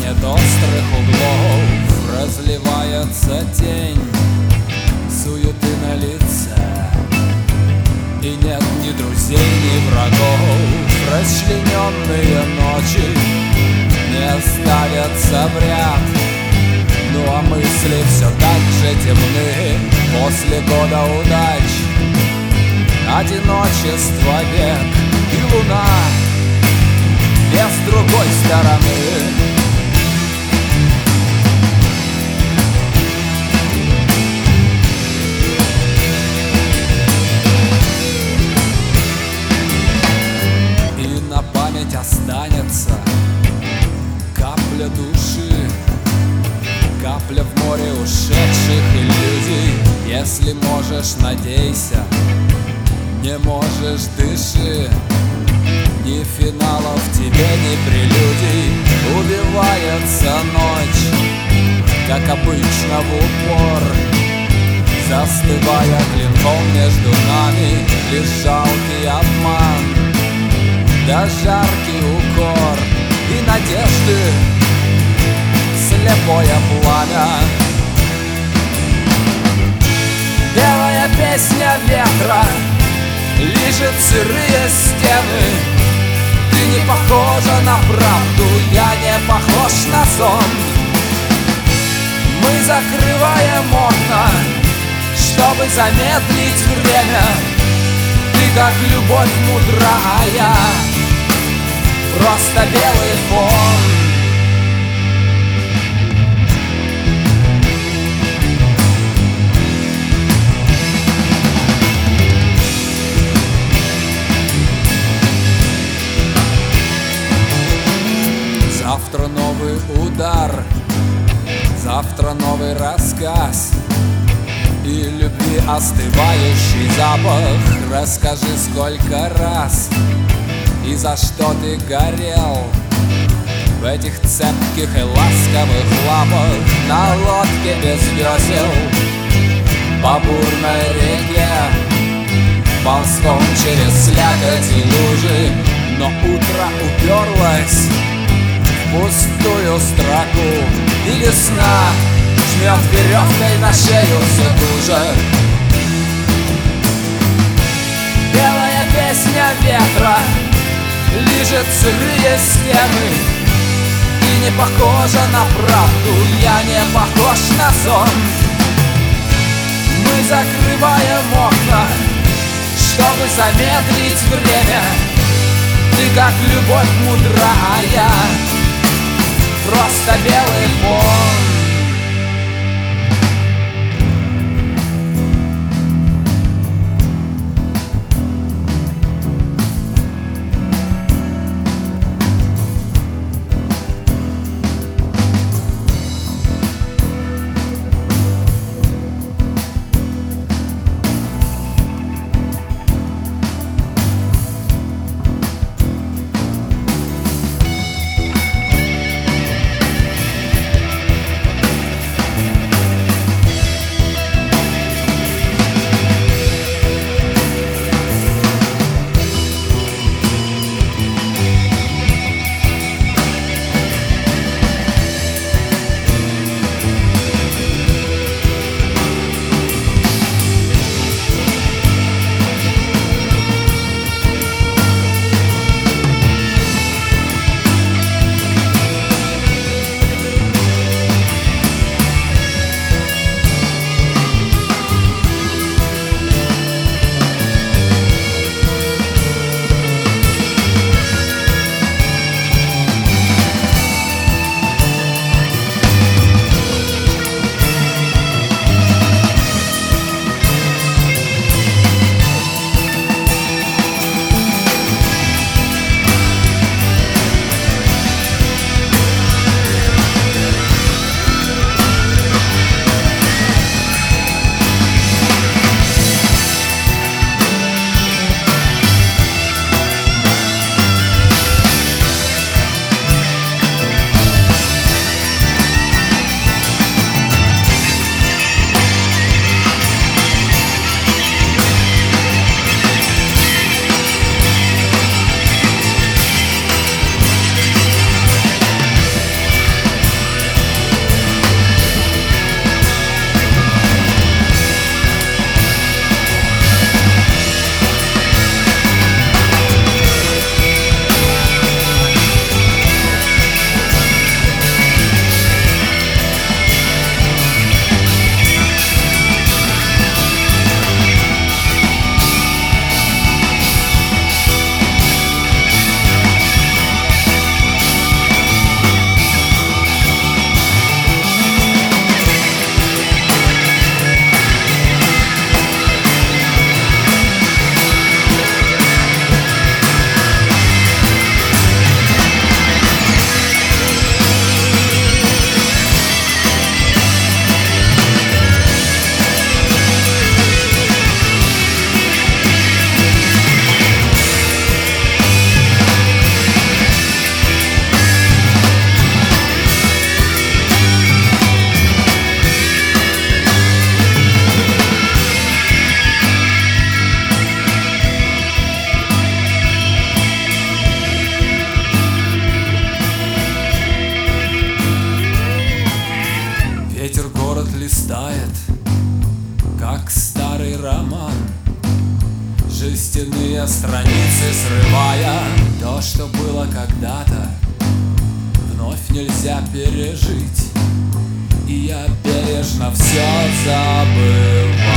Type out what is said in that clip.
нет острых углов, разливается тень суеты на лице, и нет ни друзей, ни врагов. Расчлененные ночи не ставятся в ряд, ну а мысли все так же темны после года удач. Одиночество век и луна без другой стороны. И на память останется капля души, капля в море ушедших иллюзий. Если можешь, надейся, не можешь, дыши. Ни финалов тебе, ни прелюдий. Убивается ночь, как обычно, в упор, застывая клинком между нами. Лишь жалкий обман, да жаркий укор и надежды слепое пламя. Белая песня ветра лижет сырые стены. Ты не похожа на правду, я не похож на сон. Мы закрываем окна, чтобы замедлить время. Ты как любовь мудрая, просто белый фон. Завтра новый удар, завтра новый рассказ, и любви остывающий запах. Расскажи, сколько раз и за что ты горел в этих цепких и ласковых лапах. На лодке без весел по бурной реке, ползком через слякоть и лужи. Но утро уперлось пустую строку, и весна жмет веревкой на шею все туже. Белая песня ветра лижет сырые стены. Ты не похожа на правду, я не похож на сон. Мы закрываем окна, чтобы замедлить время. Ты как любовь мудрая, просто белый фон. белые страницы срывая. То, что было когда-то, вновь нельзя пережить, и я бережно все забываю.